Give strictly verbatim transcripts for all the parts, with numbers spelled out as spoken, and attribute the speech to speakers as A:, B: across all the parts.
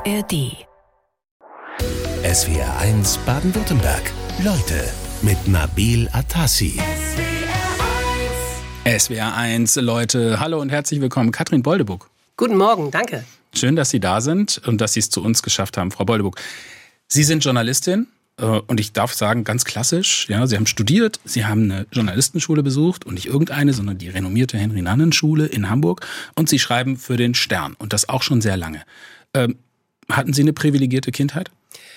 A: R D.
B: S W R eins Baden-Württemberg. Leute mit Nabil Atassi.
C: S W R eins, Leute, hallo und herzlich willkommen. Katrin Boldebuck.
D: Guten Morgen, danke.
C: Schön, dass Sie da sind und dass Sie es zu uns geschafft haben, Frau Boldebuck. Sie sind Journalistin und ich darf sagen, ganz klassisch. Ja, Sie haben studiert, Sie haben eine Journalistenschule besucht und nicht irgendeine, sondern die renommierte Henry-Nannen-Schule in Hamburg. Und Sie schreiben für den Stern und das auch schon sehr lange. Ähm, hatten Sie eine privilegierte Kindheit?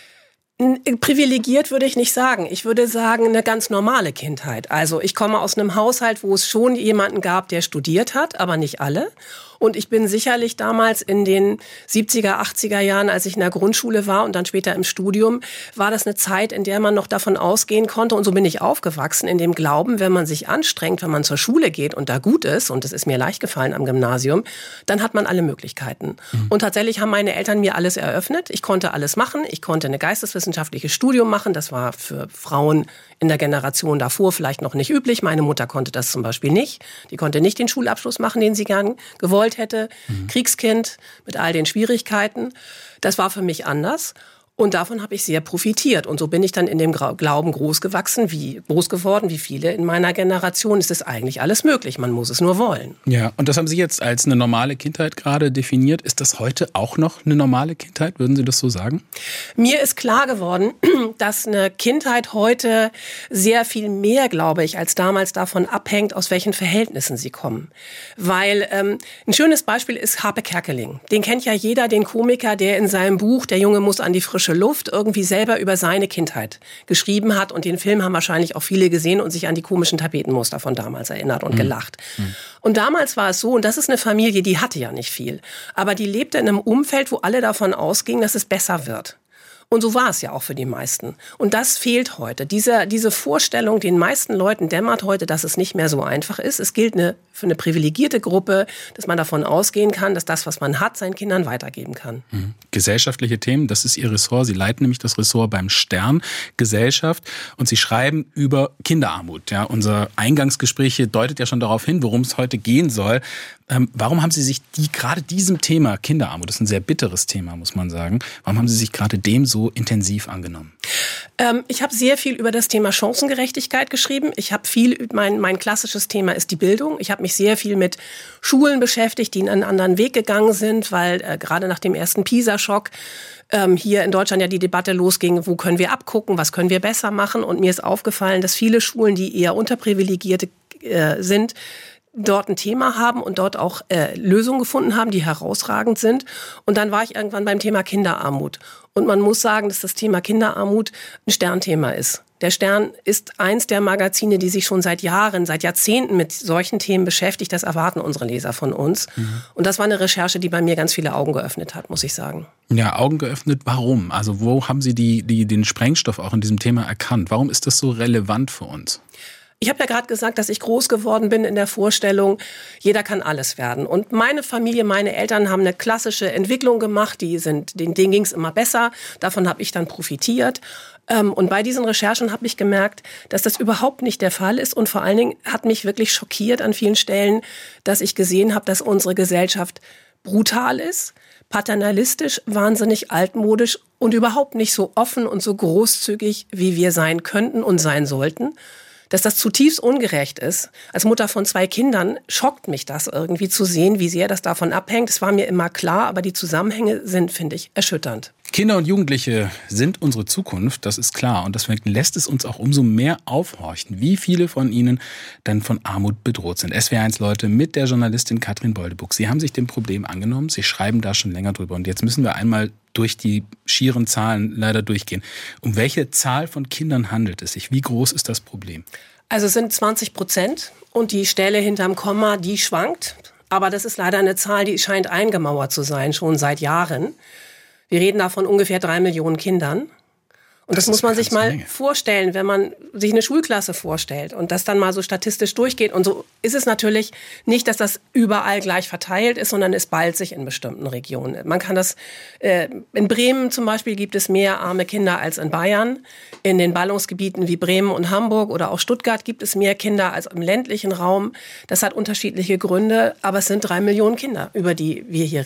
D: Privilegiert würde ich nicht sagen. Ich würde sagen, eine ganz normale Kindheit. Also ich komme aus einem Haushalt, wo es schon jemanden gab, der studiert hat, aber nicht alle. Und ich bin sicherlich damals in den siebziger, achtziger Jahren, als ich in der Grundschule war und dann später im Studium, war das eine Zeit, in der man noch davon ausgehen konnte. Und so bin ich aufgewachsen, in dem Glauben, wenn man sich anstrengt, wenn man zur Schule geht und da gut ist, und das ist mir leicht gefallen am Gymnasium, dann hat man alle Möglichkeiten. Mhm. Und tatsächlich haben meine Eltern mir alles eröffnet. Ich konnte alles machen. Ich konnte eine geisteswissenschaftliches Studium machen. Das war für Frauen in der Generation davor vielleicht noch nicht üblich. Meine Mutter konnte das zum Beispiel nicht. Die konnte nicht den Schulabschluss machen, den sie gern gewollt hätte. Mhm. Kriegskind mit all den Schwierigkeiten. Das war für mich anders. Und davon habe ich sehr profitiert. Und so bin ich dann in dem Glauben groß gewachsen, wie groß geworden, wie viele in meiner Generation. Ist es eigentlich alles möglich, man muss es nur wollen.
C: Ja, und das haben Sie jetzt als eine normale Kindheit gerade definiert. Ist das heute auch noch eine normale Kindheit? Würden Sie das so sagen?
D: Mir ist klar geworden, dass eine Kindheit heute sehr viel mehr, glaube ich, als damals davon abhängt, aus welchen Verhältnissen sie kommen. Weil ähm, ein schönes Beispiel ist Harpe Kerkeling. Den kennt ja jeder, den Komiker, der in seinem Buch Der Junge muss an die frische Luft irgendwie selber über seine Kindheit geschrieben hat. Und den Film haben wahrscheinlich auch viele gesehen und sich an die komischen Tapetenmuster von damals erinnert und mhm. gelacht. Mhm. Und damals war es so, und das ist eine Familie, die hatte ja nicht viel, aber die lebte in einem Umfeld, wo alle davon ausgingen, dass es besser wird. Und so war es ja auch für die meisten. Und das fehlt heute. Diese, diese Vorstellung, den meisten Leuten dämmert heute, dass es nicht mehr so einfach ist. Es gilt eine, für eine privilegierte Gruppe, dass man davon ausgehen kann, dass das, was man hat, seinen Kindern weitergeben kann.
C: Mhm. Gesellschaftliche Themen, das ist Ihr Ressort. Sie leiten nämlich das Ressort beim Stern Gesellschaft und Sie schreiben über Kinderarmut. Ja, unser Eingangsgespräch hier deutet ja schon darauf hin, worum es heute gehen soll. Ähm, warum haben Sie sich die, gerade diesem Thema Kinderarmut, das ist ein sehr bitteres Thema, muss man sagen, warum haben Sie sich gerade dem so intensiv angenommen?
D: Ähm, ich habe sehr viel über das Thema Chancengerechtigkeit geschrieben. Ich habe viel, mein, mein klassisches Thema ist die Bildung. Ich habe mich sehr viel mit Schulen beschäftigt, die einen anderen Weg gegangen sind, weil äh, gerade nach dem ersten PISA-Schock ähm, hier in Deutschland ja die Debatte losging, wo können wir abgucken, was können wir besser machen. Und mir ist aufgefallen, dass viele Schulen, die eher unterprivilegierte äh, sind, dort ein Thema haben und dort auch äh, Lösungen gefunden haben, die herausragend sind. Und dann war ich irgendwann beim Thema Kinderarmut. Und man muss sagen, dass das Thema Kinderarmut ein Sternthema ist. Der Stern ist eins der Magazine, die sich schon seit Jahren, seit Jahrzehnten mit solchen Themen beschäftigt. Das erwarten unsere Leser von uns. Mhm. Und das war eine Recherche, die bei mir ganz viele Augen geöffnet hat, muss ich sagen.
C: Ja, Augen geöffnet. Warum? Also wo haben Sie die, die, den Sprengstoff auch in diesem Thema erkannt? Warum ist das so relevant für uns?
D: Ich habe ja gerade gesagt, dass ich groß geworden bin in der Vorstellung, jeder kann alles werden. Und meine Familie, meine Eltern haben eine klassische Entwicklung gemacht, die sind, denen, denen ging es immer besser. Davon habe ich dann profitiert. Und bei diesen Recherchen habe ich gemerkt, dass das überhaupt nicht der Fall ist. Und vor allen Dingen hat mich wirklich schockiert an vielen Stellen, dass ich gesehen habe, dass unsere Gesellschaft brutal ist, paternalistisch, wahnsinnig altmodisch und überhaupt nicht so offen und so großzügig, wie wir sein könnten und sein sollten. Dass das zutiefst ungerecht ist. Als Mutter von zwei Kindern schockt mich das irgendwie zu sehen, wie sehr das davon abhängt. Es war mir immer klar, aber die Zusammenhänge sind, finde ich, erschütternd.
C: Kinder und Jugendliche sind unsere Zukunft, das ist klar. Und deswegen lässt es uns auch umso mehr aufhorchen, wie viele von ihnen denn von Armut bedroht sind. S W R eins Leute mit der Journalistin Katrin Boldebuck. Sie haben sich dem Problem angenommen, Sie schreiben da schon länger drüber. Und jetzt müssen wir einmal durch die schieren Zahlen leider durchgehen. Um welche Zahl von Kindern handelt es sich? Wie groß ist das Problem?
D: Also es sind zwanzig Prozent und die Stelle hinterm Komma, die schwankt. Aber das ist leider eine Zahl, die scheint eingemauert zu sein, schon seit Jahren. Wir reden da von ungefähr drei Millionen Kindern. Und das, das muss man sich mal Menge. vorstellen, wenn man sich eine Schulklasse vorstellt und das dann mal so statistisch durchgeht. Und so ist es natürlich nicht, dass das überall gleich verteilt ist, sondern es ballt sich in bestimmten Regionen. Man kann das, äh, in Bremen zum Beispiel gibt es mehr arme Kinder als in Bayern. In den Ballungsgebieten wie Bremen und Hamburg oder auch Stuttgart gibt es mehr Kinder als im ländlichen Raum. Das hat unterschiedliche Gründe, aber es sind drei Millionen Kinder, über die wir hier reden.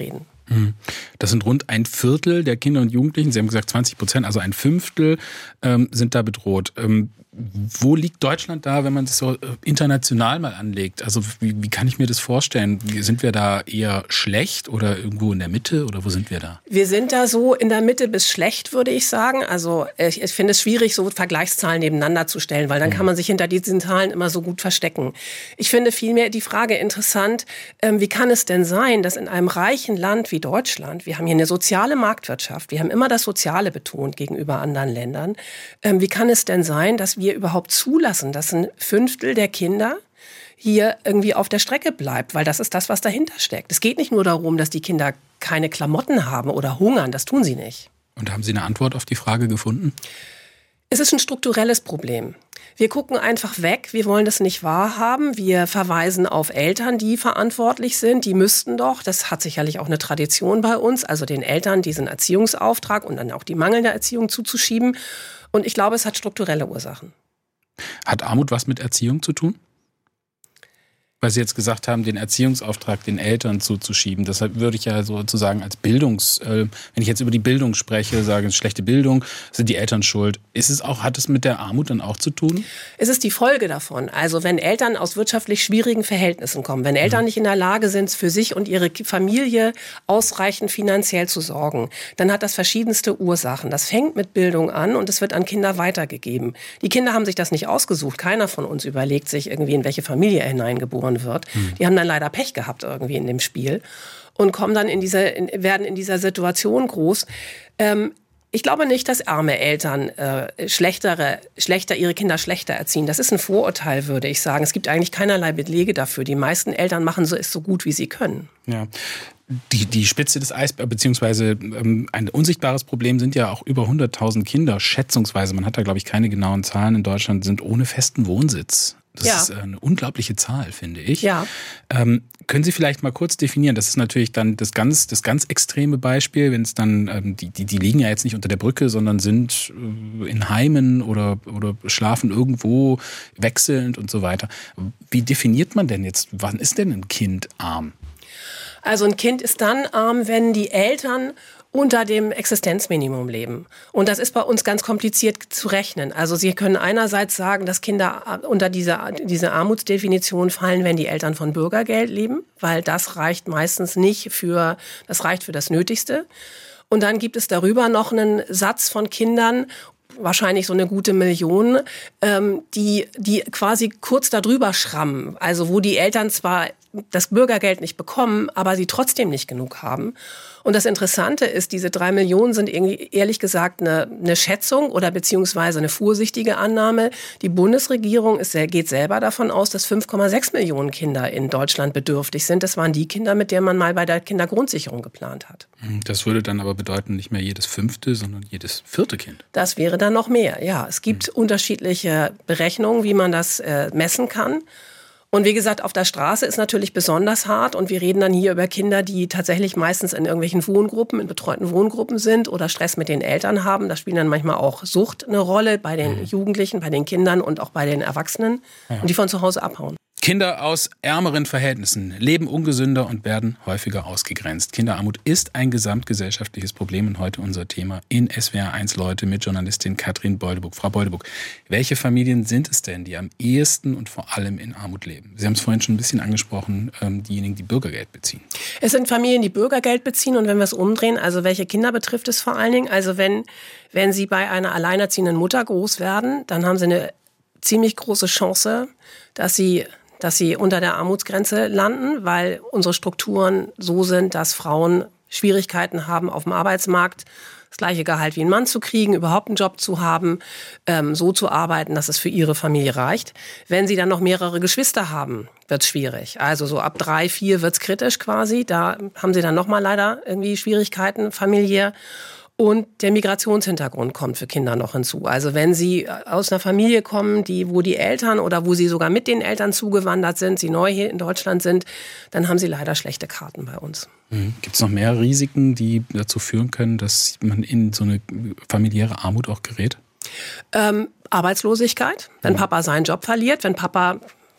C: Das sind rund ein Viertel der Kinder und Jugendlichen, Sie haben gesagt zwanzig Prozent, also ein Fünftel ähm, sind da bedroht. Ähm, wo liegt Deutschland da, wenn man das so international mal anlegt? Also wie, wie kann ich mir das vorstellen? Sind wir da eher schlecht oder irgendwo in der Mitte oder wo sind wir da?
D: Wir sind da so in der Mitte bis schlecht, würde ich sagen. Also ich, ich finde es schwierig, so Vergleichszahlen nebeneinander zu stellen, weil dann kann man sich hinter diesen Zahlen immer so gut verstecken. Ich finde vielmehr die Frage interessant, ähm, wie kann es denn sein, dass in einem reichen Land wie Deutschland, wir haben hier eine soziale Marktwirtschaft, wir haben immer das Soziale betont gegenüber anderen Ländern, ähm, wie kann es denn sein, dass wir wir überhaupt zulassen, dass ein Fünftel der Kinder hier irgendwie auf der Strecke bleibt, weil das ist das, was dahinter steckt. Es geht nicht nur darum, dass die Kinder keine Klamotten haben oder hungern, das tun sie nicht.
C: Und haben Sie eine Antwort auf die Frage gefunden?
D: Es ist ein strukturelles Problem. Wir gucken einfach weg, wir wollen das nicht wahrhaben, wir verweisen auf Eltern, die verantwortlich sind, die müssten doch, das hat sicherlich auch eine Tradition bei uns, also den Eltern diesen Erziehungsauftrag und dann auch die mangelnde Erziehung zuzuschieben. Und ich glaube, es hat strukturelle Ursachen.
C: Hat Armut was mit Erziehung zu tun? Weil Sie jetzt gesagt haben, den Erziehungsauftrag den Eltern zuzuschieben. Deshalb würde ich ja sozusagen als Bildungs, äh, wenn ich jetzt über die Bildung spreche, sage, schlechte Bildung, sind die Eltern schuld. Ist es auch, hat es mit der Armut dann auch zu tun?
D: Es ist die Folge davon. Also wenn Eltern aus wirtschaftlich schwierigen Verhältnissen kommen, wenn Eltern mhm. nicht in der Lage sind, für sich und ihre Familie ausreichend finanziell zu sorgen, dann hat das verschiedenste Ursachen. Das fängt mit Bildung an und es wird an Kinder weitergegeben. Die Kinder haben sich das nicht ausgesucht. Keiner von uns überlegt sich irgendwie, in welche Familie er hineingeboren wird. Hm. Die haben dann leider Pech gehabt irgendwie in dem Spiel und kommen dann in diese, in, werden in dieser Situation groß. Ähm, ich glaube nicht, dass arme Eltern äh, schlechtere, schlechter, ihre Kinder schlechter erziehen. Das ist ein Vorurteil, würde ich sagen. Es gibt eigentlich keinerlei Belege dafür. Die meisten Eltern machen so, es so gut, wie sie können.
C: Ja. Die, die Spitze des Eisbergs, beziehungsweise ähm, ein unsichtbares Problem sind ja auch über hunderttausend Kinder, schätzungsweise, man hat da glaube ich keine genauen Zahlen in Deutschland, sind ohne festen Wohnsitz. Das ja. ist eine unglaubliche Zahl, finde ich.
D: Ja.
C: Ähm, können Sie vielleicht mal kurz definieren? Das ist natürlich dann das ganz, das ganz extreme Beispiel, wenn es dann, ähm, die, die, die liegen ja jetzt nicht unter der Brücke, sondern sind äh, in Heimen oder, oder schlafen irgendwo wechselnd und so weiter. Wie definiert man denn jetzt, wann ist denn ein Kind arm?
D: Also ein Kind ist dann arm, wenn die Eltern unter dem Existenzminimum leben. Und das ist bei uns ganz kompliziert zu rechnen. Also Sie können einerseits sagen, dass Kinder unter diese, diese Armutsdefinition fallen, wenn die Eltern von Bürgergeld leben, weil das reicht meistens nicht für, das reicht für das Nötigste. Und dann gibt es darüber noch einen Satz von Kindern, wahrscheinlich so eine gute Million, ähm, die, die quasi kurz darüber schrammen. Also wo die Eltern zwar das Bürgergeld nicht bekommen, aber sie trotzdem nicht genug haben. Und das Interessante ist, diese drei Millionen sind irgendwie, ehrlich gesagt, eine, eine Schätzung oder beziehungsweise eine vorsichtige Annahme. Die Bundesregierung ist, geht selber davon aus, dass fünf Komma sechs Millionen Kinder in Deutschland bedürftig sind. Das waren die Kinder, mit denen man mal bei der Kindergrundsicherung geplant hat. Das würde dann aber bedeuten, nicht mehr jedes fünfte, sondern jedes vierte Kind. Das wäre dann noch mehr, ja. Es gibt mhm. unterschiedliche Berechnungen, wie man das äh, messen kann. Und wie gesagt, auf der Straße ist natürlich besonders hart und wir reden dann hier über Kinder, die tatsächlich meistens in irgendwelchen Wohngruppen, in betreuten Wohngruppen sind oder Stress mit den Eltern haben. Da spielen dann manchmal auch Sucht eine Rolle bei den mhm. Jugendlichen, bei den Kindern und auch bei den Erwachsenen ja. und die von zu Hause abhauen. Kinder aus ärmeren Verhältnissen leben ungesünder und werden häufiger ausgegrenzt. Kinderarmut ist ein gesamtgesellschaftliches Problem und heute unser Thema in S W R eins Leute mit Journalistin Katrin Boldebuck. Frau Boldebuck, welche Familien sind es denn, die am ehesten und vor allem in Armut leben? Sie haben es vorhin schon ein bisschen angesprochen, diejenigen, die Bürgergeld beziehen. Es sind Familien, die Bürgergeld beziehen und wenn wir es umdrehen, also welche Kinder betrifft es vor allen Dingen? Also wenn, wenn sie bei einer alleinerziehenden Mutter groß werden, dann haben sie eine ziemlich große Chance, dass sie dass sie unter der Armutsgrenze landen, weil unsere Strukturen so sind, dass Frauen Schwierigkeiten haben, auf dem Arbeitsmarkt das gleiche Gehalt wie ein Mann zu kriegen, überhaupt einen Job zu haben, ähm, so zu arbeiten, dass es für ihre Familie reicht. Wenn sie dann noch mehrere Geschwister haben, wird's schwierig. Also so ab drei, vier wird's kritisch quasi. Da haben sie dann nochmal leider irgendwie Schwierigkeiten familiär. Und der Migrationshintergrund kommt für Kinder noch hinzu. Also wenn sie aus einer Familie kommen, die, wo die Eltern oder wo sie sogar mit den Eltern zugewandert sind, sie neu hier in Deutschland sind, dann haben sie leider schlechte Karten bei uns. Mhm. Gibt es noch mehr Risiken, die dazu führen können, dass man in so eine familiäre Armut auch gerät? Ähm, Arbeitslosigkeit, wenn Papa seinen Job verliert, wenn Papa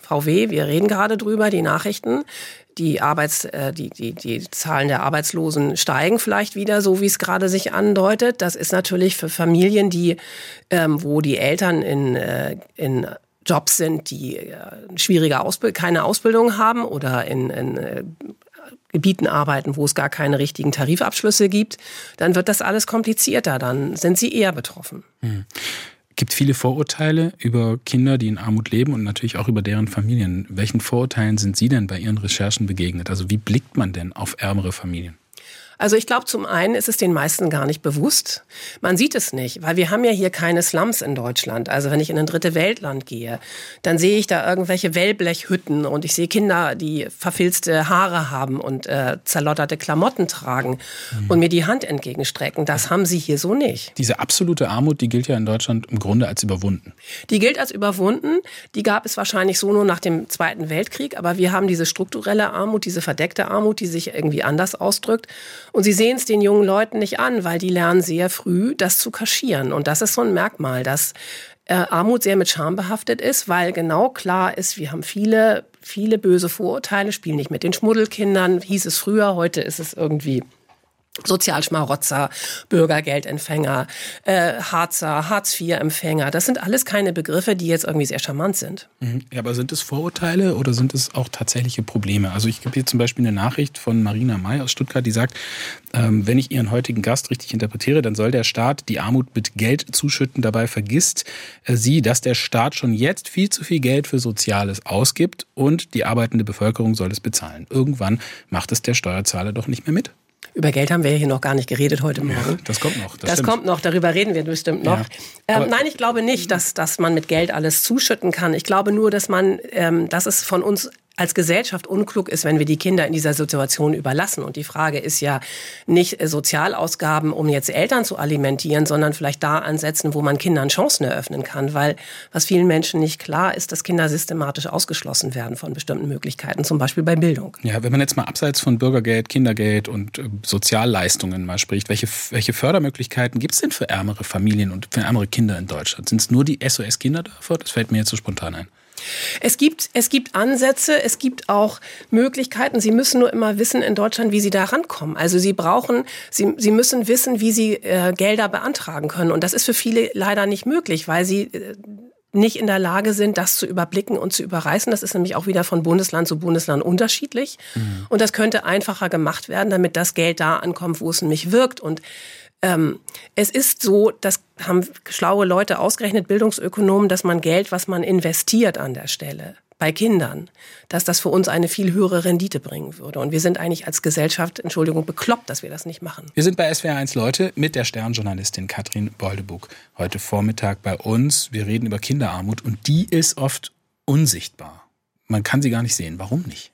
D: V W, wir reden gerade drüber, die Nachrichten. Die Arbeits, äh, die, die, die Zahlen der Arbeitslosen steigen vielleicht wieder, so wie es gerade sich andeutet. Das ist natürlich für Familien, die, ähm, wo die Eltern in, äh, in Jobs sind, die äh, schwierige Ausbildung, keine Ausbildung haben oder in, in äh, Gebieten arbeiten, wo es gar keine richtigen Tarifabschlüsse gibt, dann wird das alles komplizierter, dann sind sie eher betroffen.
C: Hm. Es gibt viele Vorurteile über Kinder, die in Armut leben und natürlich auch über deren Familien. Welchen Vorurteilen sind Sie denn bei Ihren Recherchen begegnet? Also wie blickt man denn auf ärmere Familien?
D: Also ich glaube, zum einen ist es den meisten gar nicht bewusst. Man sieht es nicht, weil wir haben ja hier keine Slums in Deutschland. Also wenn ich in ein dritte Weltland gehe, dann sehe ich da irgendwelche Wellblechhütten und ich sehe Kinder, die verfilzte Haare haben und äh, zerlotterte Klamotten tragen mhm. und mir die Hand entgegenstrecken. Das haben sie hier so nicht.
C: Diese absolute Armut, die gilt ja in Deutschland im Grunde als überwunden.
D: Die gilt als überwunden. Die gab es wahrscheinlich so nur nach dem Zweiten Weltkrieg. Aber wir haben diese strukturelle Armut, diese verdeckte Armut, die sich irgendwie anders ausdrückt. Und sie sehen es den jungen Leuten nicht an, weil die lernen sehr früh, das zu kaschieren. Und das ist so ein Merkmal, dass äh, Armut sehr mit Scham behaftet ist, weil genau klar ist, wir haben viele, viele böse Vorurteile, spielen nicht mit den Schmuddelkindern, hieß es früher, heute ist es irgendwie Sozialschmarotzer, Bürgergeldempfänger, äh, Harzer, Hartz-vier-Empfänger. Das sind alles keine Begriffe, die jetzt irgendwie sehr charmant sind.
C: Ja, aber sind es Vorurteile oder sind es auch tatsächliche Probleme? Also ich habe hier zum Beispiel eine Nachricht von Marina May aus Stuttgart, die sagt, ähm, wenn ich ihren heutigen Gast richtig interpretiere, dann soll der Staat die Armut mit Geld zuschütten. Dabei vergisst äh, sie, dass der Staat schon jetzt viel zu viel Geld für Soziales ausgibt und die arbeitende Bevölkerung soll es bezahlen. Irgendwann macht es der Steuerzahler doch nicht mehr mit.
D: Über Geld haben wir hier noch gar nicht geredet heute Morgen.
C: Ja, das kommt noch.
D: Das, das kommt noch, darüber reden wir bestimmt noch. Ja, ähm, nein, ich glaube nicht, dass, dass man mit Geld alles zuschütten kann. Ich glaube nur, dass man, ähm, dass es von uns als Gesellschaft unklug ist, wenn wir die Kinder in dieser Situation überlassen. Und die Frage ist ja nicht Sozialausgaben, um jetzt Eltern zu alimentieren, sondern vielleicht da ansetzen, wo man Kindern Chancen eröffnen kann. Weil was vielen Menschen nicht klar ist, dass Kinder systematisch ausgeschlossen werden von bestimmten Möglichkeiten, zum Beispiel bei Bildung.
C: Ja, wenn man jetzt mal abseits von Bürgergeld, Kindergeld und äh, Sozialleistungen mal spricht, welche, welche Fördermöglichkeiten gibt es denn für ärmere Familien und für ärmere Kinder in Deutschland? Sind es nur die S O S-Kinderdörfer? Das fällt mir jetzt so spontan ein.
D: Es gibt, es gibt Ansätze, es gibt auch Möglichkeiten. Sie müssen nur immer wissen in Deutschland, wie Sie da rankommen. Also Sie brauchen, Sie, Sie müssen wissen, wie Sie äh, Gelder beantragen können. Und das ist für viele leider nicht möglich, weil sie äh, nicht in der Lage sind, das zu überblicken und zu überreißen. Das ist nämlich auch wieder von Bundesland zu Bundesland unterschiedlich. Mhm. Und das könnte einfacher gemacht werden, damit das Geld da ankommt, wo es nämlich wirkt. Und Ähm, es ist so, das haben schlaue Leute ausgerechnet, Bildungsökonomen, dass man Geld, was man investiert an der Stelle bei Kindern, dass das für uns eine viel höhere Rendite bringen würde. Und wir sind eigentlich als Gesellschaft, Entschuldigung, bekloppt, dass wir das nicht machen.
C: Wir sind bei S W R eins Leute mit der Stern-Journalistin Katrin Boldebuck heute Vormittag bei uns. Wir reden über Kinderarmut und die ist oft unsichtbar. Man kann sie gar nicht sehen. Warum nicht?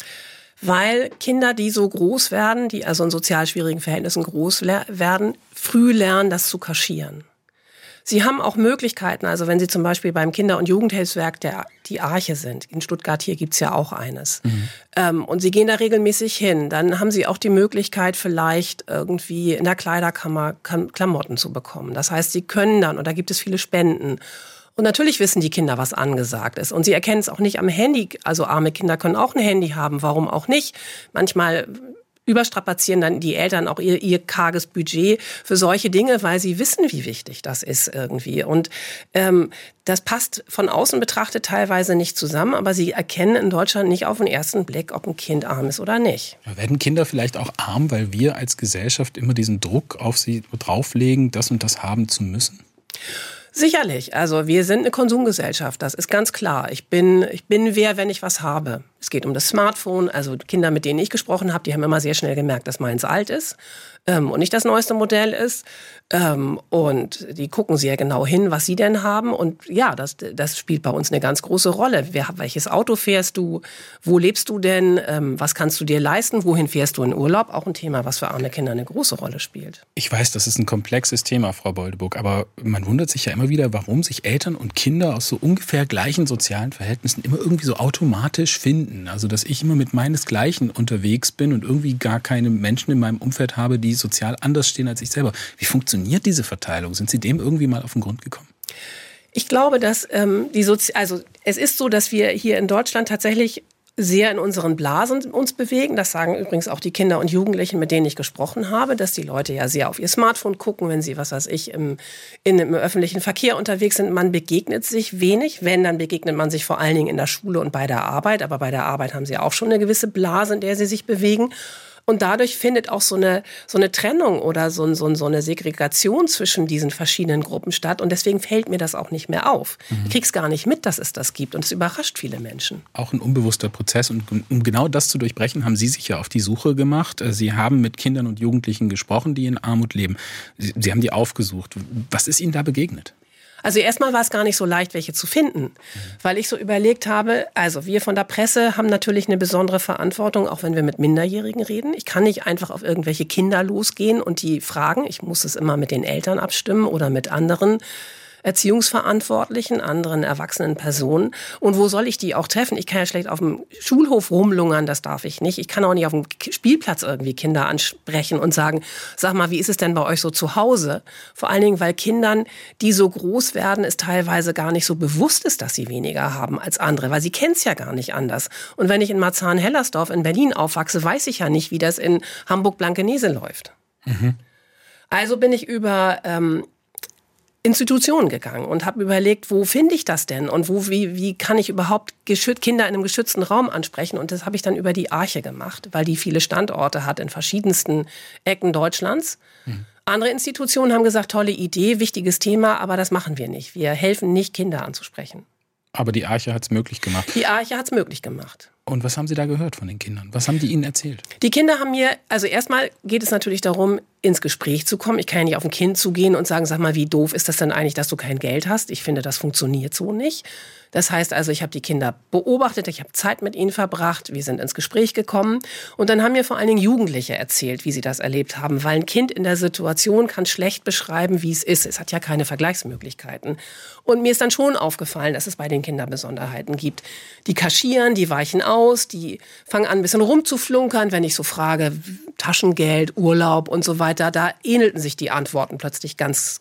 D: Weil Kinder, die so groß werden, die also in sozial schwierigen Verhältnissen groß werden, früh lernen, das zu kaschieren. Sie haben auch Möglichkeiten, also wenn Sie zum Beispiel beim Kinder- und Jugendhilfswerk der die Arche sind, in Stuttgart hier gibt's ja auch eines, mhm. ähm, und Sie gehen da regelmäßig hin, dann haben Sie auch die Möglichkeit, vielleicht irgendwie in der Kleiderkammer Klamotten zu bekommen. Das heißt, Sie können dann, und da gibt es viele Spenden. Und natürlich wissen die Kinder, was angesagt ist. Und sie erkennen es auch nicht am Handy. Also arme Kinder können auch ein Handy haben. Warum auch nicht? Manchmal überstrapazieren dann die Eltern auch ihr, ihr karges Budget für solche Dinge, weil sie wissen, wie wichtig das ist irgendwie. Und ähm, das passt von außen betrachtet teilweise nicht zusammen, aber sie erkennen in Deutschland nicht auf den ersten Blick, ob ein Kind arm ist oder nicht.
C: Werden Kinder vielleicht auch arm, weil wir als Gesellschaft immer diesen Druck auf sie drauflegen, das und das haben zu müssen?
D: Sicherlich. Also wir sind eine Konsumgesellschaft, das ist ganz klar. Ich bin, ich bin wer, wenn ich was habe. Es geht um das Smartphone. Also Kinder, mit denen ich gesprochen habe, die haben immer sehr schnell gemerkt, dass meins alt ist ähm, und nicht das neueste Modell ist. Ähm, und die gucken sehr genau hin, was sie denn haben. Und ja, das, das spielt bei uns eine ganz große Rolle. Wer, welches Auto fährst du? Wo lebst du denn? Ähm, was kannst du dir leisten? Wohin fährst du in Urlaub? Auch ein Thema, was für arme Kinder eine große Rolle spielt.
C: Ich weiß, das ist ein komplexes Thema, Frau Boldebuck. Aber man wundert sich ja immer wieder, warum sich Eltern und Kinder aus so ungefähr gleichen sozialen Verhältnissen immer irgendwie so automatisch finden. Also, dass ich immer mit meinesgleichen unterwegs bin und irgendwie gar keine Menschen in meinem Umfeld habe, die sozial anders stehen als ich selber. Wie funktioniert diese Verteilung? Sind Sie dem irgendwie mal auf den Grund gekommen?
D: Ich glaube, dass ähm, die Sozi- also es ist so, dass wir hier in Deutschland tatsächlich sehr in unseren Blasen uns bewegen. Das sagen übrigens auch die Kinder und Jugendlichen, mit denen ich gesprochen habe, dass die Leute ja sehr auf ihr Smartphone gucken, wenn sie, was weiß ich, im, in, im öffentlichen Verkehr unterwegs sind. Man begegnet sich wenig. Wenn, dann begegnet man sich vor allen Dingen in der Schule und bei der Arbeit. Aber bei der Arbeit haben sie auch schon eine gewisse Blase, in der sie sich bewegen. Und dadurch findet auch so eine, so eine Trennung oder so, so, so eine Segregation zwischen diesen verschiedenen Gruppen statt. Und deswegen fällt mir das auch nicht mehr auf. Mhm. Ich krieg's gar nicht mit, dass es das gibt. Und es überrascht viele Menschen.
C: Auch ein unbewusster Prozess. Und um genau das zu durchbrechen, haben Sie sich ja auf die Suche gemacht. Sie haben mit Kindern und Jugendlichen gesprochen, die in Armut leben. Sie, Sie haben die aufgesucht. Was ist Ihnen da begegnet?
D: Also erstmal war es gar nicht so leicht, welche zu finden, weil ich so überlegt habe, also wir von der Presse haben natürlich eine besondere Verantwortung, auch wenn wir mit Minderjährigen reden. Ich kann nicht einfach auf irgendwelche Kinder losgehen und die fragen. Ich muss es immer mit den Eltern abstimmen oder mit anderen Erziehungsverantwortlichen, anderen erwachsenen Personen. Und wo soll ich die auch treffen? Ich kann ja schlecht auf dem Schulhof rumlungern, das darf ich nicht. Ich kann auch nicht auf dem Spielplatz irgendwie Kinder ansprechen und sagen, sag mal, wie ist es denn bei euch so zu Hause? Vor allen Dingen, weil Kindern, die so groß werden, es teilweise gar nicht so bewusst ist, dass sie weniger haben als andere, weil sie kennen es ja gar nicht anders. Und wenn ich in Marzahn-Hellersdorf in Berlin aufwachse, weiß ich ja nicht, wie das in Hamburg-Blankenese läuft. Mhm. Also bin ich über ähm, Institutionen gegangen und habe überlegt, wo finde ich das denn und wo wie wie kann ich überhaupt geschützt, Kinder in einem geschützten Raum ansprechen, und das habe ich dann über die Arche gemacht, weil die viele Standorte hat in verschiedensten Ecken Deutschlands. Mhm. Andere Institutionen haben gesagt, tolle Idee, wichtiges Thema, aber das machen wir nicht. Wir helfen nicht, Kinder anzusprechen.
C: Aber die Arche hat es möglich gemacht.
D: Die Arche hat es möglich gemacht.
C: Und was haben Sie da gehört von den Kindern? Was haben die Ihnen erzählt?
D: Die Kinder haben mir, also erstmal geht es natürlich darum, ins Gespräch zu kommen. Ich kann ja nicht auf ein Kind zugehen und sagen, sag mal, wie doof ist das denn eigentlich, dass du kein Geld hast? Ich finde, das funktioniert so nicht. Das heißt also, ich habe die Kinder beobachtet, ich habe Zeit mit ihnen verbracht, wir sind ins Gespräch gekommen. Und dann haben mir vor allen Dingen Jugendliche erzählt, wie sie das erlebt haben. Weil ein Kind in der Situation kann schlecht beschreiben, wie es ist. Es hat ja keine Vergleichsmöglichkeiten. Und mir ist dann schon aufgefallen, dass es bei den Kindern Besonderheiten gibt. Die kaschieren, die weichen aus, die fangen an, ein bisschen rumzuflunkern. Wenn ich so frage, Taschengeld, Urlaub und so weiter, da ähnelten sich die Antworten plötzlich ganz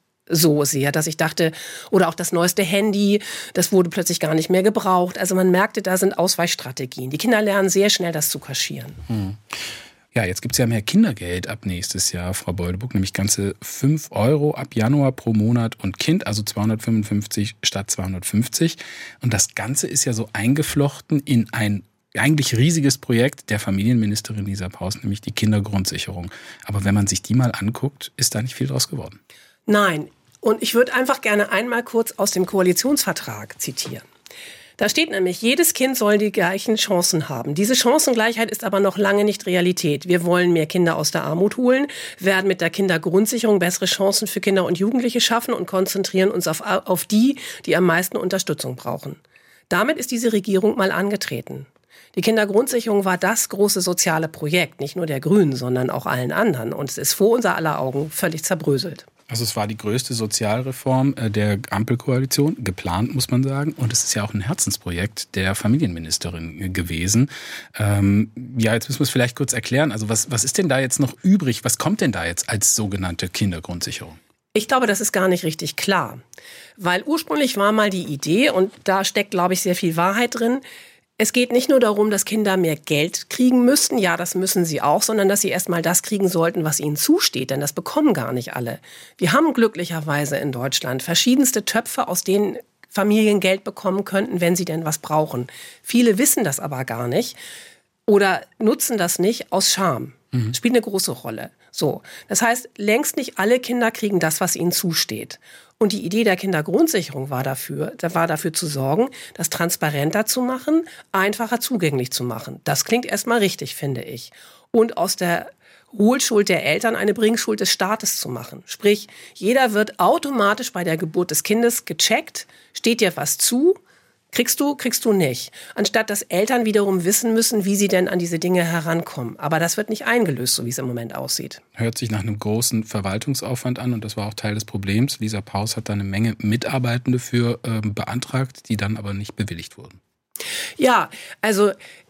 D: so sehr, dass ich dachte, oder auch das neueste Handy, das wurde plötzlich gar nicht mehr gebraucht. Also man merkte, da sind Ausweichstrategien. Die Kinder lernen sehr schnell, das zu kaschieren.
C: Hm. Ja, jetzt gibt es ja mehr Kindergeld ab nächstes Jahr, Frau Boldebuck, nämlich ganze fünf Euro ab Januar pro Monat und Kind, also zweihundertfünfundfünfzig statt zweihundertfünfzig. Und das Ganze ist ja so eingeflochten in ein eigentlich riesiges Projekt der Familienministerin Lisa Paus, nämlich die Kindergrundsicherung. Aber wenn man sich die mal anguckt, ist da nicht viel draus geworden.
D: Nein. Und ich würde einfach gerne einmal kurz aus dem Koalitionsvertrag zitieren. Da steht nämlich, jedes Kind soll die gleichen Chancen haben. Diese Chancengleichheit ist aber noch lange nicht Realität. Wir wollen mehr Kinder aus der Armut holen, werden mit der Kindergrundsicherung bessere Chancen für Kinder und Jugendliche schaffen und konzentrieren uns auf, auf die, die am meisten Unterstützung brauchen. Damit ist diese Regierung mal angetreten. Die Kindergrundsicherung war das große soziale Projekt, nicht nur der Grünen, sondern auch allen anderen. Und es ist vor unser aller Augen völlig zerbröselt.
C: Also es war die größte Sozialreform der Ampelkoalition, geplant, muss man sagen. Und es ist ja auch ein Herzensprojekt der Familienministerin gewesen. Ähm, ja, jetzt müssen wir es vielleicht kurz erklären. Also was, was ist denn da jetzt noch übrig? Was kommt denn da jetzt als sogenannte Kindergrundsicherung?
D: Ich glaube, das ist gar nicht richtig klar. Weil ursprünglich war mal die Idee, und da steckt, glaube ich, sehr viel Wahrheit drin, es geht nicht nur darum, dass Kinder mehr Geld kriegen müssten, ja, das müssen sie auch, sondern dass sie erstmal das kriegen sollten, was ihnen zusteht, denn das bekommen gar nicht alle. Wir haben glücklicherweise in Deutschland verschiedenste Töpfe, aus denen Familien Geld bekommen könnten, wenn sie denn was brauchen. Viele wissen das aber gar nicht oder nutzen das nicht aus Scham. Mhm. Das spielt eine große Rolle. So, das heißt, längst nicht alle Kinder kriegen das, was ihnen zusteht. Und die Idee der Kindergrundsicherung war dafür, war dafür zu sorgen, das transparenter zu machen, einfacher zugänglich zu machen. Das klingt erstmal richtig, finde ich. Und aus der Hohlschuld der Eltern eine Bringschuld des Staates zu machen. Sprich, jeder wird automatisch bei der Geburt des Kindes gecheckt, steht dir was zu, kriegst du, kriegst du nicht. Anstatt dass Eltern wiederum wissen müssen, wie sie denn an diese Dinge herankommen. Aber das wird nicht eingelöst, so wie es im Moment aussieht.
C: Hört sich nach einem großen Verwaltungsaufwand an und das war auch Teil des Problems. Lisa Paus hat da eine Menge Mitarbeitende für äh, beantragt, die dann aber nicht bewilligt wurden.
D: Ja, also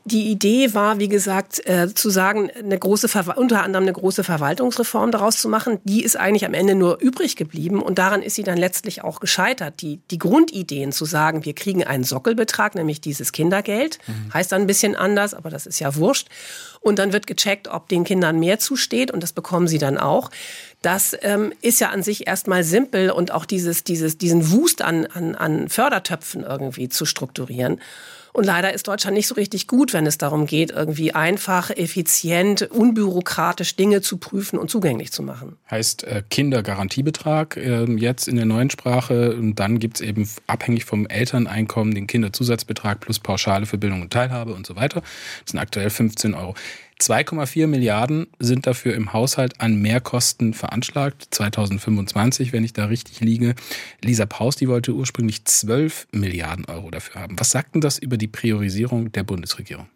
D: Die Idee war, wie gesagt, äh, zu sagen, eine große Ver- unter anderem eine große Verwaltungsreform daraus zu machen. Die ist eigentlich am Ende nur übrig geblieben und daran ist sie dann letztlich auch gescheitert. Die, die Grundideen zu sagen, wir kriegen einen Sockelbetrag, nämlich dieses Kindergeld, mhm. heißt dann ein bisschen anders, aber das ist ja wurscht. Und dann wird gecheckt, ob den Kindern mehr zusteht und das bekommen sie dann auch. Das ähm, ist ja an sich erstmal simpel und auch dieses, dieses, diesen Wust an, an, an Fördertöpfen irgendwie zu strukturieren. Und leider ist Deutschland nicht so richtig gut, wenn es darum geht, irgendwie einfach, effizient, unbürokratisch Dinge zu prüfen und zugänglich zu machen.
C: Heißt äh, Kindergarantiebetrag äh, jetzt in der neuen Sprache. Und dann gibt's eben abhängig vom Elterneinkommen den Kinderzusatzbetrag plus Pauschale für Bildung und Teilhabe und so weiter. Das sind aktuell fünfzehn Euro. zwei Komma vier Milliarden sind dafür im Haushalt an Mehrkosten veranschlagt. zweitausendfünfundzwanzig, wenn ich da richtig liege. Lisa Paus, die wollte ursprünglich zwölf Milliarden Euro dafür haben. Was sagt denn das über die Priorisierung der Bundesregierung?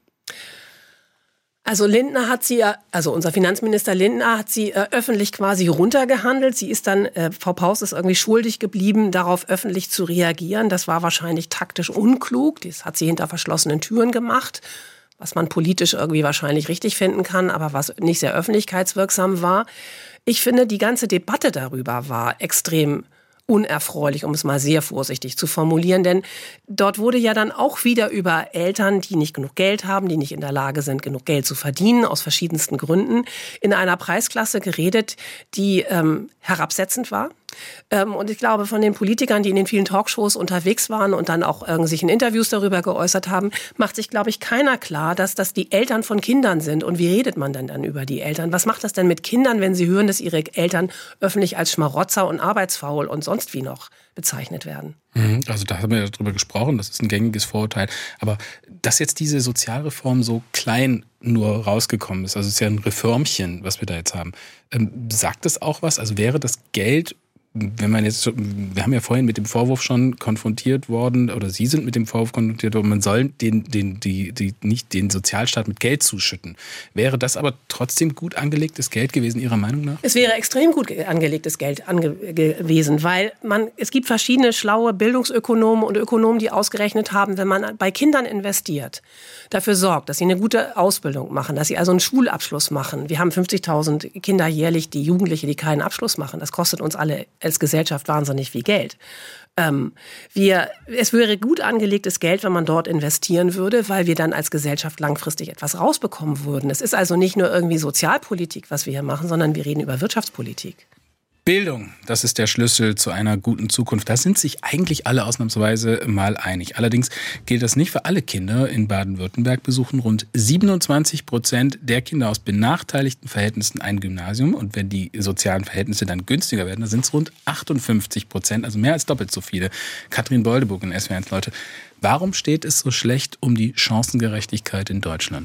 D: Also Lindner hat sie, also unser Finanzminister Lindner hat sie äh, öffentlich quasi runtergehandelt. Sie ist dann, äh, Frau Paus ist irgendwie schuldig geblieben, darauf öffentlich zu reagieren. Das war wahrscheinlich taktisch unklug. Das hat sie hinter verschlossenen Türen gemacht. Was man politisch irgendwie wahrscheinlich richtig finden kann, aber was nicht sehr öffentlichkeitswirksam war. Ich finde, die ganze Debatte darüber war extrem unerfreulich, um es mal sehr vorsichtig zu formulieren. Denn dort wurde ja dann auch wieder über Eltern, die nicht genug Geld haben, die nicht in der Lage sind, genug Geld zu verdienen, aus verschiedensten Gründen, in einer Preisklasse geredet, die ähm, herabsetzend war. Ähm, und ich glaube, von den Politikern, die in den vielen Talkshows unterwegs waren und dann auch äh, sich in Interviews darüber geäußert haben, macht sich, glaube ich, keiner klar, dass das die Eltern von Kindern sind. Und wie redet man denn dann über die Eltern? Was macht das denn mit Kindern, wenn sie hören, dass ihre Eltern öffentlich als Schmarotzer und arbeitsfaul und sonst wie noch bezeichnet werden?
C: Also da haben wir ja drüber gesprochen, das ist ein gängiges Vorurteil. Aber dass jetzt diese Sozialreform so klein nur rausgekommen ist, also es ist ja ein Reformchen, was wir da jetzt haben, ähm, sagt das auch was? Also wäre das Geld, wenn man jetzt, wir haben ja vorhin mit dem Vorwurf schon konfrontiert worden, oder Sie sind mit dem Vorwurf konfrontiert worden, man soll den, den, die, die, nicht den Sozialstaat mit Geld zuschütten. Wäre das aber trotzdem gut angelegtes Geld gewesen, Ihrer Meinung nach?
D: Es wäre extrem gut angelegtes Geld ange- gewesen, weil man, es gibt verschiedene schlaue Bildungsökonomen und Ökonomen, die ausgerechnet haben, wenn man bei Kindern investiert, dafür sorgt, dass sie eine gute Ausbildung machen, dass sie also einen Schulabschluss machen. Wir haben fünfzigtausend Kinder jährlich, die Jugendliche, die keinen Abschluss machen. Das kostet uns alle als Gesellschaft wahnsinnig viel Geld. Ähm, wir, es wäre gut angelegtes Geld, wenn man dort investieren würde, weil wir dann als Gesellschaft langfristig etwas rausbekommen würden. Es ist also nicht nur irgendwie Sozialpolitik, was wir hier machen, sondern wir reden über Wirtschaftspolitik.
C: Bildung, das ist der Schlüssel zu einer guten Zukunft. Da sind sich eigentlich alle ausnahmsweise mal einig. Allerdings gilt das nicht für alle Kinder. In Baden-Württemberg besuchen rund siebenundzwanzig Prozent der Kinder aus benachteiligten Verhältnissen ein Gymnasium. Und wenn die sozialen Verhältnisse dann günstiger werden, dann sind es rund achtundfünfzig Prozent, also mehr als doppelt so viele. Katrin Boldebuck in S W R eins, Leute. Warum steht es so schlecht um die Chancengerechtigkeit in Deutschland?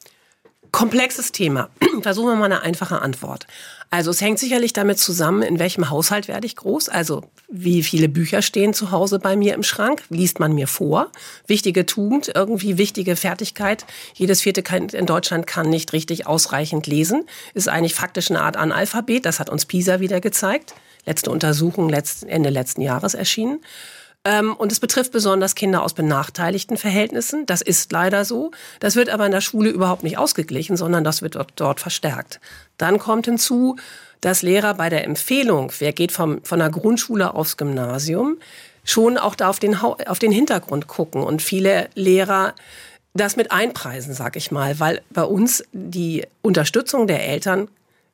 D: Komplexes Thema. Versuchen wir mal eine einfache Antwort. Also es hängt sicherlich damit zusammen, in welchem Haushalt werde ich groß. Also wie viele Bücher stehen zu Hause bei mir im Schrank? Liest man mir vor? Wichtige Tugend, irgendwie wichtige Fertigkeit. Jedes vierte Kind in Deutschland kann nicht richtig ausreichend lesen. Ist eigentlich faktisch eine Art Analphabet. Das hat uns PISA wieder gezeigt. Letzte Untersuchung Ende letzten Jahres erschienen. Und es betrifft besonders Kinder aus benachteiligten Verhältnissen. Das ist leider so. Das wird aber in der Schule überhaupt nicht ausgeglichen, sondern das wird dort, dort verstärkt. Dann kommt hinzu, dass Lehrer bei der Empfehlung, wer geht vom, von der Grundschule aufs Gymnasium, schon auch da auf den, auf den Hintergrund gucken. Und viele Lehrer das mit einpreisen, sag ich mal, weil bei uns die Unterstützung der Eltern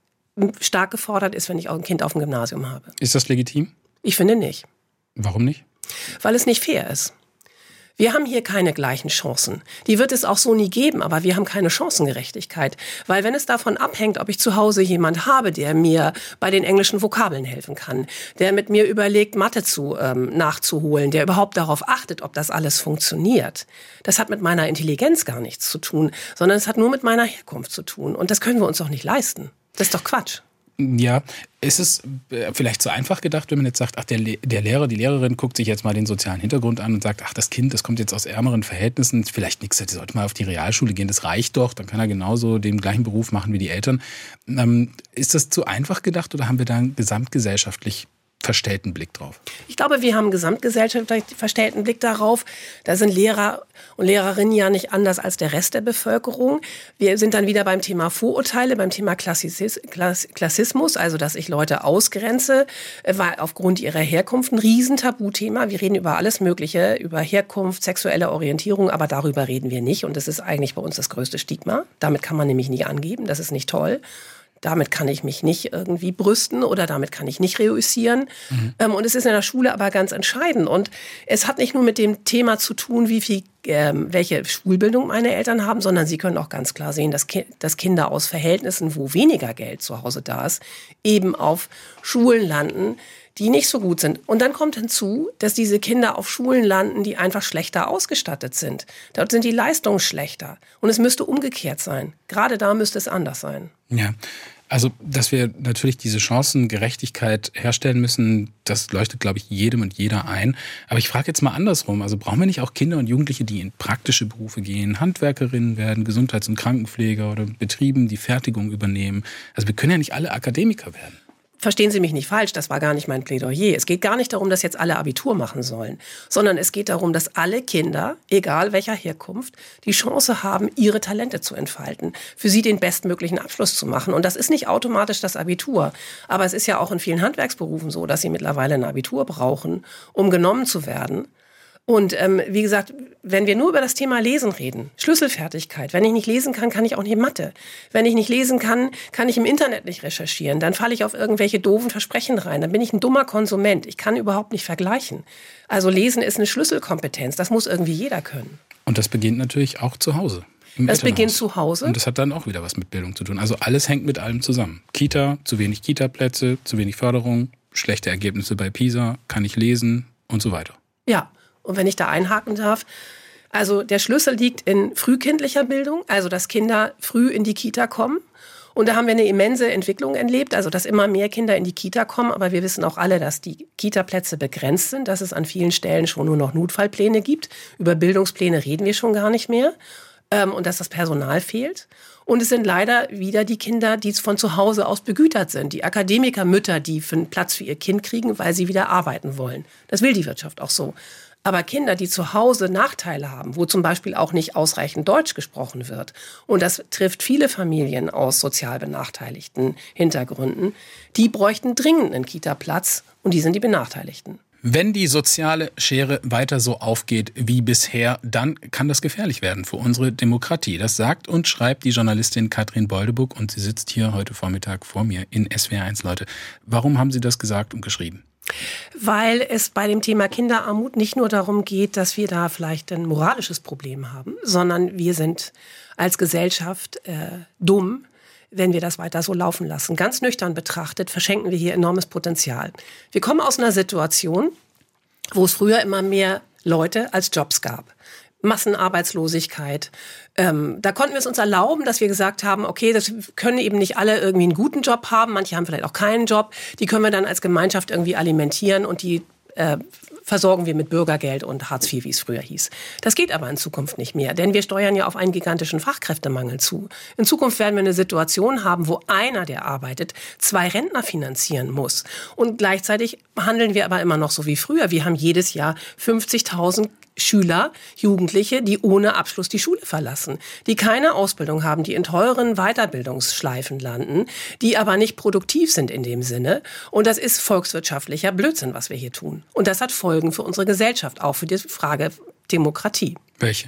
D: stark gefordert ist, wenn ich auch ein Kind auf dem Gymnasium habe.
C: Ist das legitim?
D: Ich finde nicht.
C: Warum nicht?
D: Weil es nicht fair ist. Wir haben hier keine gleichen Chancen. Die wird es auch so nie geben, aber wir haben keine Chancengerechtigkeit. Weil wenn es davon abhängt, ob ich zu Hause jemand habe, der mir bei den englischen Vokabeln helfen kann, der mit mir überlegt, Mathe zu, ähm, nachzuholen, der überhaupt darauf achtet, ob das alles funktioniert, das hat mit meiner Intelligenz gar nichts zu tun, sondern es hat nur mit meiner Herkunft zu tun. Und das können wir uns doch nicht leisten. Das ist doch Quatsch.
C: Ja, ist es vielleicht zu einfach gedacht, wenn man jetzt sagt, ach, der, der Lehrer, die Lehrerin guckt sich jetzt mal den sozialen Hintergrund an und sagt, ach, das Kind, das kommt jetzt aus ärmeren Verhältnissen, vielleicht nichts, der sollte mal auf die Realschule gehen, das reicht doch, dann kann er genauso den gleichen Beruf machen wie die Eltern. Ähm, ist das zu einfach gedacht oder haben wir da gesamtgesellschaftlich verstellten Blick drauf?
D: Ich glaube, wir haben gesamtgesellschaftlich verstellten Blick darauf. Da sind Lehrer und Lehrerinnen ja nicht anders als der Rest der Bevölkerung. Wir sind dann wieder beim Thema Vorurteile, beim Thema Klassis- Klass- Klassismus, also dass ich Leute ausgrenze, war aufgrund ihrer Herkunft ein Riesentabuthema. Wir reden über alles Mögliche, über Herkunft, sexuelle Orientierung, aber darüber reden wir nicht. Und das ist eigentlich bei uns das größte Stigma. Damit kann man nämlich nicht angeben, das ist nicht toll. Damit kann ich mich nicht irgendwie brüsten oder damit kann ich nicht reüssieren. Mhm. Ähm, und es ist in der Schule aber ganz entscheidend. Und es hat nicht nur mit dem Thema zu tun, wie viel, ähm, welche Schulbildung meine Eltern haben, sondern sie können auch ganz klar sehen, dass, Ki- dass Kinder aus Verhältnissen, wo weniger Geld zu Hause da ist, eben auf Schulen landen, die nicht so gut sind. Und dann kommt hinzu, dass diese Kinder auf Schulen landen, die einfach schlechter ausgestattet sind. Dort sind die Leistungen schlechter. Und es müsste umgekehrt sein. Gerade da müsste es anders sein.
C: Ja, also dass wir natürlich diese Chancengerechtigkeit herstellen müssen, das leuchtet, glaube ich, jedem und jeder ein. Aber ich frage jetzt mal andersrum. Also brauchen wir nicht auch Kinder und Jugendliche, die in praktische Berufe gehen, Handwerkerinnen werden, Gesundheits- und Krankenpfleger oder Betrieben, die Fertigung übernehmen? Also wir können ja nicht alle Akademiker werden.
D: Verstehen Sie mich nicht falsch, das war gar nicht mein Plädoyer. Es geht gar nicht darum, dass jetzt alle Abitur machen sollen, sondern es geht darum, dass alle Kinder, egal welcher Herkunft, die Chance haben, ihre Talente zu entfalten, für sie den bestmöglichen Abschluss zu machen. Und das ist nicht automatisch das Abitur, aber es ist ja auch in vielen Handwerksberufen so, dass sie mittlerweile ein Abitur brauchen, um genommen zu werden. Und ähm, wie gesagt, wenn wir nur über das Thema Lesen reden, Schlüsselfertigkeit, wenn ich nicht lesen kann, kann ich auch nicht Mathe. Wenn ich nicht lesen kann, kann ich im Internet nicht recherchieren. Dann falle ich auf irgendwelche doofen Versprechen rein. Dann bin ich ein dummer Konsument. Ich kann überhaupt nicht vergleichen. Also Lesen ist eine Schlüsselkompetenz. Das muss irgendwie jeder können.
C: Und das beginnt natürlich auch zu Hause.
D: Das beginnt zu Hause.
C: Und das hat dann auch wieder was mit Bildung zu tun. Also alles hängt mit allem zusammen. Kita, zu wenig Kita-Plätze, zu wenig Förderung, schlechte Ergebnisse bei PISA, kann ich lesen und so weiter.
D: Ja. Und wenn ich da einhaken darf, also der Schlüssel liegt in frühkindlicher Bildung, also dass Kinder früh in die Kita kommen. Und da haben wir eine immense Entwicklung erlebt, also dass immer mehr Kinder in die Kita kommen. Aber wir wissen auch alle, dass die Kita-Plätze begrenzt sind, dass es an vielen Stellen schon nur noch Notfallpläne gibt. Über Bildungspläne reden wir schon gar nicht mehr. Und dass das Personal fehlt. Und es sind leider wieder die Kinder, die von zu Hause aus begütert sind. Die Akademikermütter, die einen Platz für ihr Kind kriegen, weil sie wieder arbeiten wollen. Das will die Wirtschaft auch so. Aber Kinder, die zu Hause Nachteile haben, wo zum Beispiel auch nicht ausreichend Deutsch gesprochen wird, und das trifft viele Familien aus sozial benachteiligten Hintergründen, die bräuchten dringend einen Kita-Platz und die sind die Benachteiligten.
C: Wenn die soziale Schere weiter so aufgeht wie bisher, dann kann das gefährlich werden für unsere Demokratie. Das sagt und schreibt die Journalistin Katrin Boldebuck und sie sitzt hier heute Vormittag vor mir in S W R eins. Leute, warum haben Sie das gesagt und geschrieben?
D: Weil es bei dem Thema Kinderarmut nicht nur darum geht, dass wir da vielleicht ein moralisches Problem haben, sondern wir sind als Gesellschaft äh, dumm, wenn wir das weiter so laufen lassen. Ganz nüchtern betrachtet verschenken wir hier enormes Potenzial. Wir kommen aus einer Situation, wo es früher immer mehr Leute als Jobs gab. Massenarbeitslosigkeit. Ähm, da konnten wir es uns erlauben, dass wir gesagt haben, okay, das können eben nicht alle irgendwie einen guten Job haben, manche haben vielleicht auch keinen Job, die können wir dann als Gemeinschaft irgendwie alimentieren und die äh, versorgen wir mit Bürgergeld und Hartz vier, wie es früher hieß. Das geht aber in Zukunft nicht mehr, denn wir steuern ja auf einen gigantischen Fachkräftemangel zu. In Zukunft werden wir eine Situation haben, wo einer, der arbeitet, zwei Rentner finanzieren muss. Und gleichzeitig handeln wir aber immer noch so wie früher. Wir haben jedes Jahr fünfzigtausend Schüler, Jugendliche, die ohne Abschluss die Schule verlassen, die keine Ausbildung haben, die in teuren Weiterbildungsschleifen landen, die aber nicht produktiv sind in dem Sinne. Und das ist volkswirtschaftlicher Blödsinn, was wir hier tun. Und das hat Folgen für unsere Gesellschaft, auch für die Frage Demokratie.
C: Welche?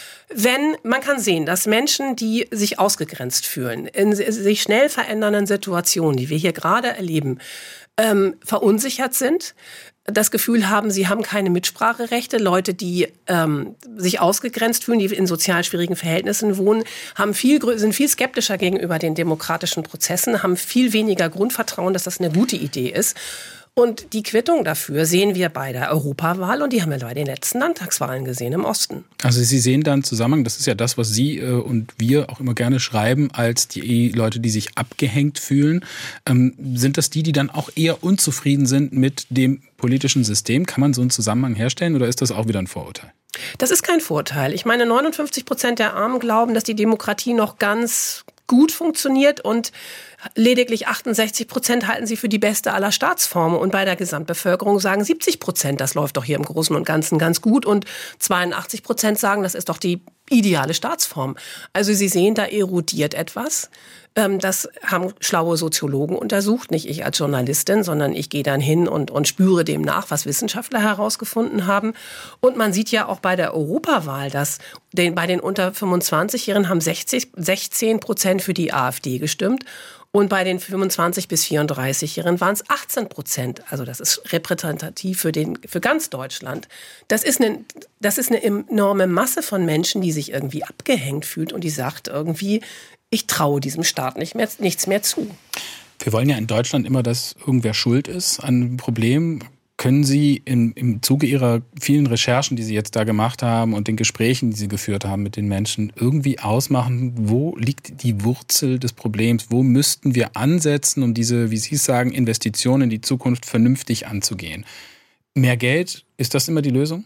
D: Wenn, man kann sehen, dass Menschen, die sich ausgegrenzt fühlen, in sich schnell verändernden Situationen, die wir hier gerade erleben, ähm, verunsichert sind, das Gefühl haben, sie haben keine Mitspracherechte. Leute, die ähm, sich ausgegrenzt fühlen, die in sozial schwierigen Verhältnissen wohnen, haben viel, sind viel skeptischer gegenüber den demokratischen Prozessen, haben viel weniger Grundvertrauen, dass das eine gute Idee ist. Und die Quittung dafür sehen wir bei der Europawahl und die haben wir bei den letzten Landtagswahlen gesehen im Osten.
C: Also Sie sehen da einen Zusammenhang, das ist ja das, was Sie äh, und wir auch immer gerne schreiben, als die Leute, die sich abgehängt fühlen. Ähm, sind das die, die dann auch eher unzufrieden sind mit dem politischen System? Kann man so einen Zusammenhang herstellen oder ist das auch wieder ein Vorurteil?
D: Das ist kein Vorteil. Ich meine, neunundfünfzig Prozent der Armen glauben, dass die Demokratie noch ganz gut funktioniert und lediglich achtundsechzig Prozent halten sie für die beste aller Staatsformen. Und bei der Gesamtbevölkerung sagen siebzig Prozent, das läuft doch hier im Großen und Ganzen ganz gut. Und zweiundachtzig Prozent sagen, das ist doch die ideale Staatsform. Also Sie sehen, da erodiert etwas. Das haben schlaue Soziologen untersucht, nicht ich als Journalistin, sondern ich gehe dann hin und, und spüre dem nach, was Wissenschaftler herausgefunden haben. Und man sieht ja auch bei der Europawahl, dass den, bei den unter fünfundzwanzigjährigen haben sechzig, sechzehn Prozent für die AfD gestimmt. Und bei den fünfundzwanzig- bis vierunddreißigjährigen waren es achtzehn Prozent. Also das ist repräsentativ für, den, für ganz Deutschland. Das ist, eine, das ist eine enorme Masse von Menschen, die sich irgendwie abgehängt fühlt und die sagt irgendwie, ich traue diesem Staat nicht mehr, nichts mehr zu.
C: Wir wollen ja in Deutschland immer, dass irgendwer schuld ist an einem Problem. Können Sie im, im Zuge Ihrer vielen Recherchen, die Sie jetzt da gemacht haben und den Gesprächen, die Sie geführt haben mit den Menschen, irgendwie ausmachen, wo liegt die Wurzel des Problems? Wo müssten wir ansetzen, um diese, wie Sie es sagen, Investitionen in die Zukunft vernünftig anzugehen? Mehr Geld, ist das immer die Lösung?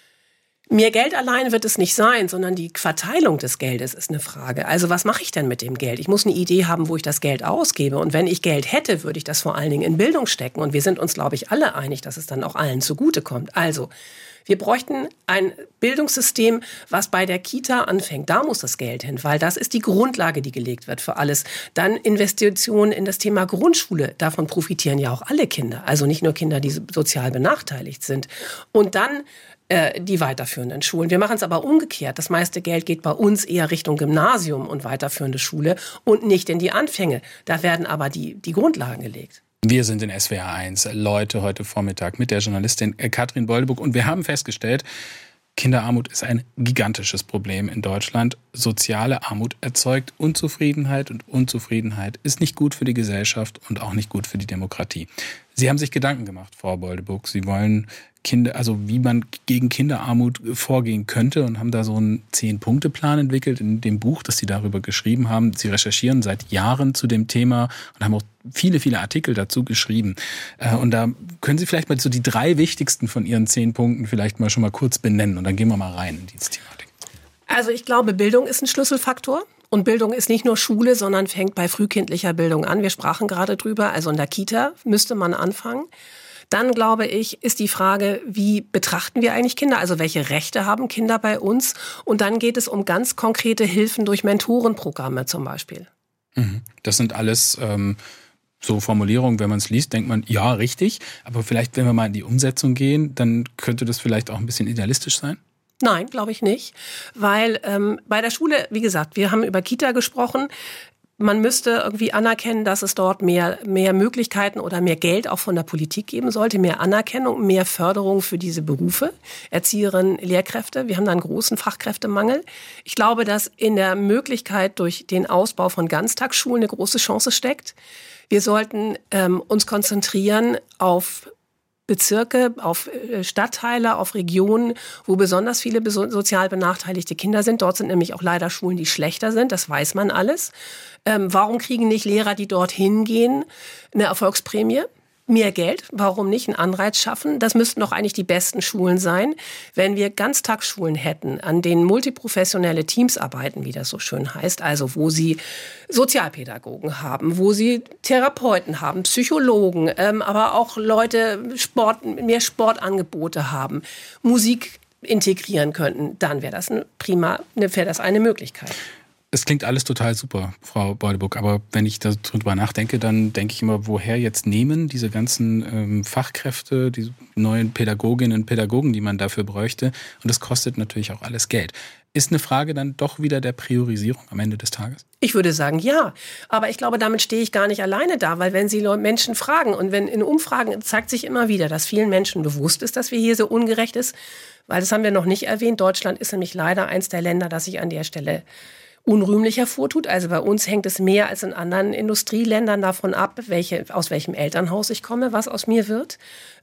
D: Mehr Geld allein wird es nicht sein, sondern die Verteilung des Geldes ist eine Frage. Also was mache ich denn mit dem Geld? Ich muss eine Idee haben, wo ich das Geld ausgebe. Und wenn ich Geld hätte, würde ich das vor allen Dingen in Bildung stecken. Und wir sind uns, glaube ich, alle einig, dass es dann auch allen zugutekommt. Also wir bräuchten ein Bildungssystem, was bei der Kita anfängt. Da muss das Geld hin, weil das ist die Grundlage, die gelegt wird für alles. Dann Investitionen in das Thema Grundschule. Davon profitieren ja auch alle Kinder. Also nicht nur Kinder, die sozial benachteiligt sind. Und dann die weiterführenden Schulen. Wir machen es aber umgekehrt. Das meiste Geld geht bei uns eher Richtung Gymnasium und weiterführende Schule und nicht in die Anfänge. Da werden aber die, die Grundlagen gelegt.
C: Wir sind in S W R eins, Leute, heute Vormittag mit der Journalistin Katrin Boldebuck. Und wir haben festgestellt, Kinderarmut ist ein gigantisches Problem in Deutschland. Soziale Armut erzeugt Unzufriedenheit und Unzufriedenheit ist nicht gut für die Gesellschaft und auch nicht gut für die Demokratie. Sie haben sich Gedanken gemacht, Frau Boldebuck. Sie wollen Kinder, also wie man gegen Kinderarmut vorgehen könnte und haben da so einen Zehn-Punkte-Plan entwickelt in dem Buch, das Sie darüber geschrieben haben. Sie recherchieren seit Jahren zu dem Thema und haben auch viele, viele Artikel dazu geschrieben. Und da können Sie vielleicht mal so die drei wichtigsten von Ihren zehn Punkten vielleicht mal schon mal kurz benennen und dann gehen wir mal rein in diese Thematik.
D: Also ich glaube, Bildung ist ein Schlüsselfaktor. Und Bildung ist nicht nur Schule, sondern fängt bei frühkindlicher Bildung an. Wir sprachen gerade drüber, also in der Kita müsste man anfangen. Dann, glaube ich, ist die Frage, wie betrachten wir eigentlich Kinder? Also welche Rechte haben Kinder bei uns? Und dann geht es um ganz konkrete Hilfen durch Mentorenprogramme zum Beispiel.
C: Das sind alles ähm, so Formulierungen, wenn man es liest, denkt man, ja, richtig. Aber vielleicht, wenn wir mal in die Umsetzung gehen, dann könnte das vielleicht auch ein bisschen idealistisch sein?
D: Nein, glaube ich nicht, weil ähm, bei der Schule, wie gesagt, wir haben über Kita gesprochen. Man müsste irgendwie anerkennen, dass es dort mehr, mehr Möglichkeiten oder mehr Geld auch von der Politik geben sollte, mehr Anerkennung, mehr Förderung für diese Berufe, Erzieherinnen, Lehrkräfte. Wir haben da einen großen Fachkräftemangel. Ich glaube, dass in der Möglichkeit durch den Ausbau von Ganztagsschulen eine große Chance steckt. Wir sollten ähm, uns konzentrieren auf Bezirke, auf Stadtteile, auf Regionen, wo besonders viele sozial benachteiligte Kinder sind. Dort sind nämlich auch leider Schulen, die schlechter sind. Das weiß man alles. Ähm, warum kriegen nicht Lehrer, die dorthin gehen, eine Erfolgsprämie? Mehr Geld, warum nicht einen Anreiz schaffen? Das müssten doch eigentlich die besten Schulen sein. Wenn wir Ganztagsschulen hätten, an denen multiprofessionelle Teams arbeiten, wie das so schön heißt, also wo sie Sozialpädagogen haben, wo sie Therapeuten haben, Psychologen, ähm, aber auch Leute Sport, mehr Sportangebote haben, Musik integrieren könnten, dann wäre das ein prima, wäre das eine Möglichkeit.
C: Es klingt alles total super, Frau Boldebuck, aber wenn ich darüber nachdenke, dann denke ich immer, woher jetzt nehmen diese ganzen ähm, Fachkräfte, die neuen Pädagoginnen und Pädagogen, die man dafür bräuchte. Und das kostet natürlich auch alles Geld. Ist eine Frage dann doch wieder der Priorisierung am Ende des Tages?
D: Ich würde sagen, ja. Aber ich glaube, damit stehe ich gar nicht alleine da, weil wenn Sie Menschen fragen und wenn in Umfragen zeigt sich immer wieder, dass vielen Menschen bewusst ist, dass wir hier so ungerecht ist, weil das haben wir noch nicht erwähnt. Deutschland ist nämlich leider eins der Länder, das sich an der Stelle unrühmlich hervortut. Also bei uns hängt es mehr als in anderen Industrieländern davon ab, welche, aus welchem Elternhaus ich komme, was aus mir wird.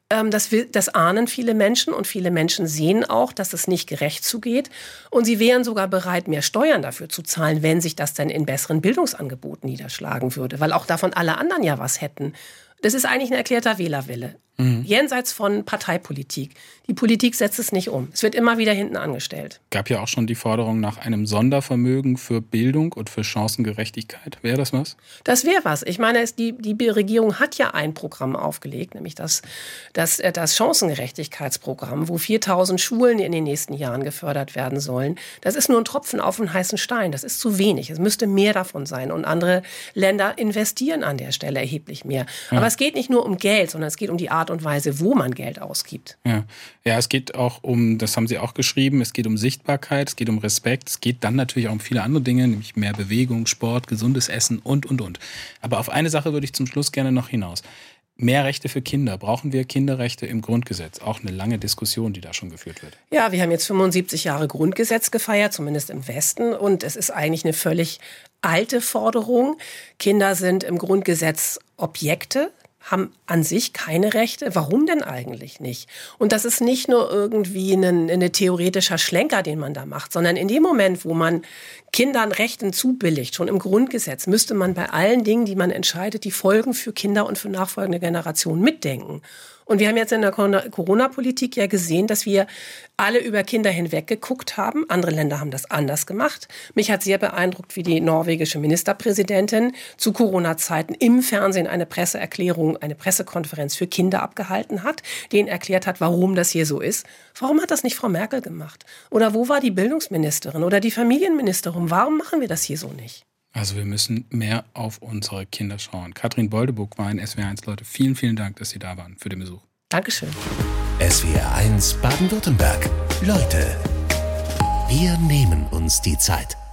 D: Das, will, das ahnen viele Menschen und viele Menschen sehen auch, dass es nicht gerecht zugeht. Und sie wären sogar bereit, mehr Steuern dafür zu zahlen, wenn sich das dann in besseren Bildungsangeboten niederschlagen würde, weil auch davon alle anderen ja was hätten. Das ist eigentlich ein erklärter Wählerwille. Mhm. Jenseits von Parteipolitik. Die Politik setzt es nicht um. Es wird immer wieder hinten angestellt.
C: Gab ja auch schon die Forderung nach einem Sondervermögen für Bildung und für Chancengerechtigkeit. Wäre das was?
D: Das wäre was. Ich meine, es, die, die Regierung hat ja ein Programm aufgelegt, nämlich das, das, das Chancengerechtigkeitsprogramm, wo viertausend Schulen in den nächsten Jahren gefördert werden sollen. Das ist nur ein Tropfen auf einen heißen Stein. Das ist zu wenig. Es müsste mehr davon sein. Und andere Länder investieren an der Stelle erheblich mehr. Ja. Aber es geht nicht nur um Geld, sondern es geht um die Art und Weise, wo man Geld ausgibt.
C: Ja. ja, es geht auch um, das haben Sie auch geschrieben, es geht um Sichtbarkeit, es geht um Respekt, es geht dann natürlich auch um viele andere Dinge, nämlich mehr Bewegung, Sport, gesundes Essen und, und, und. Aber auf eine Sache würde ich zum Schluss gerne noch hinaus. Mehr Rechte für Kinder. Brauchen wir Kinderrechte im Grundgesetz? Auch eine lange Diskussion, die da schon geführt wird.
D: Ja, wir haben jetzt fünfundsiebzig Jahre Grundgesetz gefeiert, zumindest im Westen. Und es ist eigentlich eine völlig alte Forderung. Kinder sind im Grundgesetz Objekte, haben an sich keine Rechte. Warum denn eigentlich nicht? Und das ist nicht nur irgendwie ein, ein theoretischer Schlenker, den man da macht, sondern in dem Moment, wo man Kindern Rechten zubilligt, schon im Grundgesetz, müsste man bei allen Dingen, die man entscheidet, die Folgen für Kinder und für nachfolgende Generationen mitdenken. Und wir haben jetzt in der Corona-Politik ja gesehen, dass wir alle über Kinder hinweg geguckt haben. Andere Länder haben das anders gemacht. Mich hat sehr beeindruckt, wie die norwegische Ministerpräsidentin zu Corona-Zeiten im Fernsehen eine Presseerklärung, eine Pressekonferenz für Kinder abgehalten hat, denen erklärt hat, warum das hier so ist. Warum hat das nicht Frau Merkel gemacht? Oder wo war die Bildungsministerin oder die Familienministerin? Warum machen wir das hier so nicht?
C: Also wir müssen mehr auf unsere Kinder schauen. Katrin Boldebuck war in S W R eins, Leute. Vielen, vielen Dank, dass Sie da waren für den Besuch.
D: Dankeschön.
B: S W R eins Baden-Württemberg. Leute, wir nehmen uns die Zeit.